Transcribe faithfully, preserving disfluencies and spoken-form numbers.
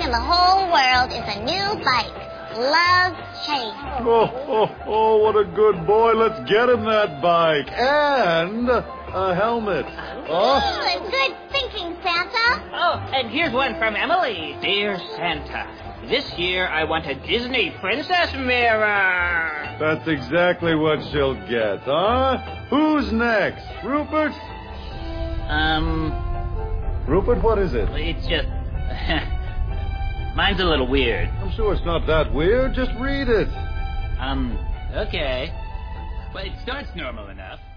in the whole world is a new bike. Love Chase. Oh, oh, oh, what a good boy. Let's get him that bike. And a helmet. Oh, and good thinking, Santa. Oh, and here's one from Emily. Dear Santa, this year I want a Disney princess mirror. That's exactly what she'll get, huh? Who's next? Rupert? Um... Rupert, what is it? It's just... Mine's a little weird. I'm sure it's not that weird. Just read it. Um, okay. Well, it starts normal enough.